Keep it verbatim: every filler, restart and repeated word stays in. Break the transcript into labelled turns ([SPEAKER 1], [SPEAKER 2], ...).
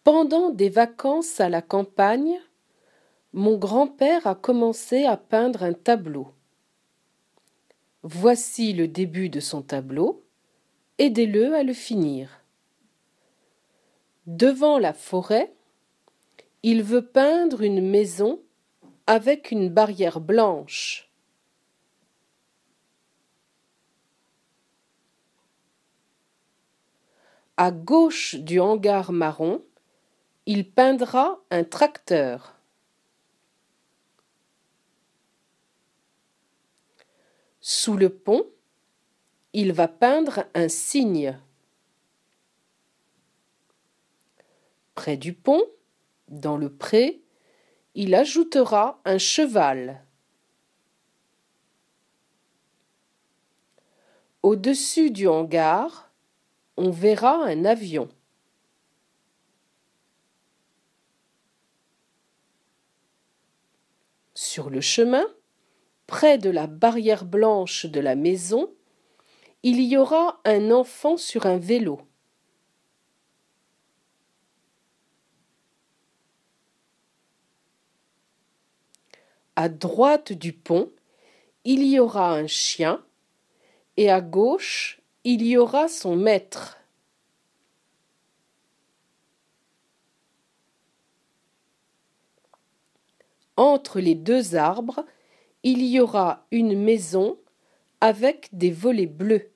[SPEAKER 1] Pendant des vacances à la campagne, mon grand-père a commencé à peindre un tableau. Voici le début de son tableau. Aidez-le à le finir. Devant la forêt, il veut peindre une maison avec une barrière blanche. À gauche du hangar marron, il peindra un tracteur. Sous le pont, il va peindre un cygne. Près du pont, dans le pré, il ajoutera un cheval. Au-dessus du hangar, on verra un avion. Sur le chemin, près de la barrière blanche de la maison, il y aura un enfant sur un vélo. À droite du pont, il y aura un chien et à gauche, il y aura son maître. Entre les deux arbres, il y aura une maison avec des volets bleus.